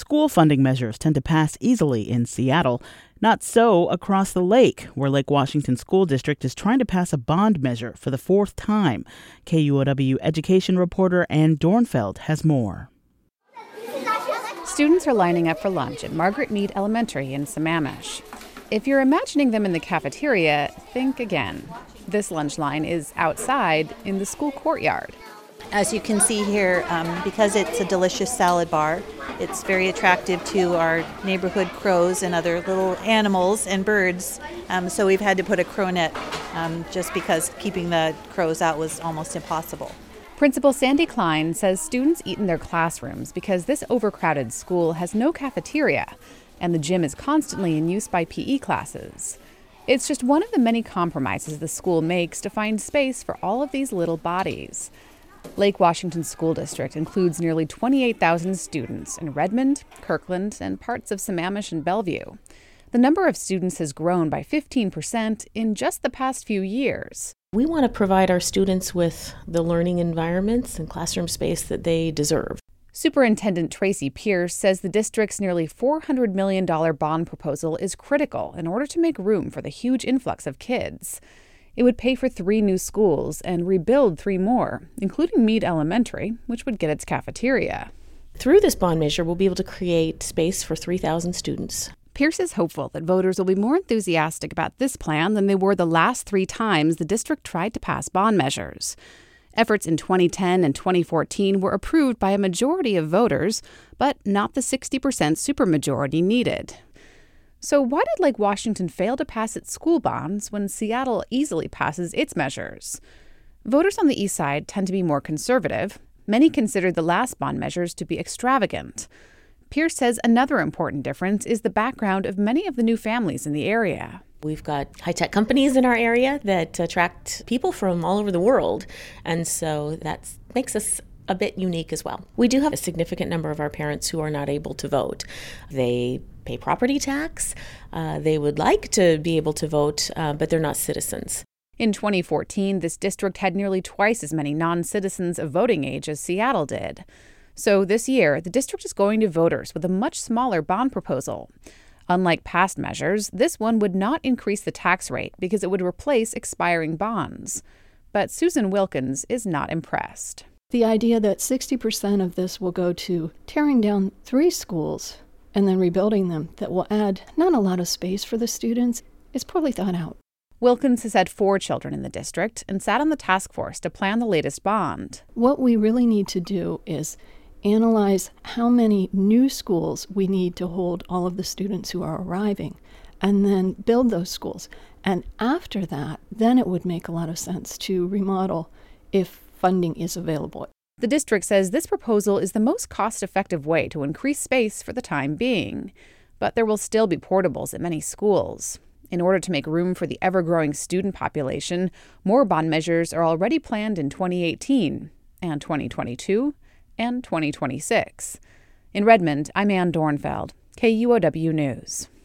School funding measures tend to pass easily in Seattle. Not so across the lake, where Lake Washington School District is trying to pass a bond measure for the fourth time. KUOW education reporter Ann Dornfeld has more. Students are lining up for lunch at Margaret Mead Elementary in Sammamish. If you're imagining them in the cafeteria, think again. This lunch line is outside in the school courtyard. As you can see here, because it's a delicious salad bar, it's very attractive to our neighborhood crows and other little animals and birds. So we've had to put a crow net just because keeping the crows out was almost impossible. Principal Sandy Klein says students eat in their classrooms because this overcrowded school has no cafeteria, and the gym is constantly in use by PE classes. It's just one of the many compromises the school makes to find space for all of these little bodies. Lake Washington School District includes nearly 28,000 students in Redmond, Kirkland, and parts of Sammamish and Bellevue. The number of students has grown by 15% in just the past few years. We want to provide our students with the learning environments and classroom space that they deserve. Superintendent Tracy Pierce says the district's nearly $400 million bond proposal is critical in order to make room for the huge influx of kids. It would pay for 3 new schools and rebuild 3 more, including Mead Elementary, which would get its cafeteria. Through this bond measure, we'll be able to create space for 3,000 students. Pierce is hopeful that voters will be more enthusiastic about this plan than they were the last 3 times the district tried to pass bond measures. Efforts in 2010 and 2014 were approved by a majority of voters, but not the 60% supermajority needed. So why did Lake Washington fail to pass its school bonds when Seattle easily passes its measures? Voters on the east side tend to be more conservative. Many considered the last bond measures to be extravagant. Pierce says another important difference is the background of many of the new families in the area. We've got high-tech companies in our area that attract people from all over the world, and so that makes us a bit unique as well. We do have a significant number of our parents who are not able to vote. They pay property tax. They would like to be able to vote, but they're not citizens. In 2014, this district had nearly twice as many non-citizens of voting age as Seattle did. So this year, the district is going to voters with a much smaller bond proposal. Unlike past measures, this one would not increase the tax rate because it would replace expiring bonds. But Susan Wilkins is not impressed. The idea that 60% of this will go to tearing down 3 schools and then rebuilding them that will add not a lot of space for the students is poorly thought out. Wilkins has had 4 children in the district and sat on the task force to plan the latest bond. What we really need to do is analyze how many new schools we need to hold all of the students who are arriving, and then build those schools. And after that, then it would make a lot of sense to remodel if funding is available. The district says this proposal is the most cost-effective way to increase space for the time being, but there will still be portables at many schools. In order to make room for the ever-growing student population, more bond measures are already planned in 2018 and 2022 and 2026. In Redmond, I'm Ann Dornfeld, KUOW News.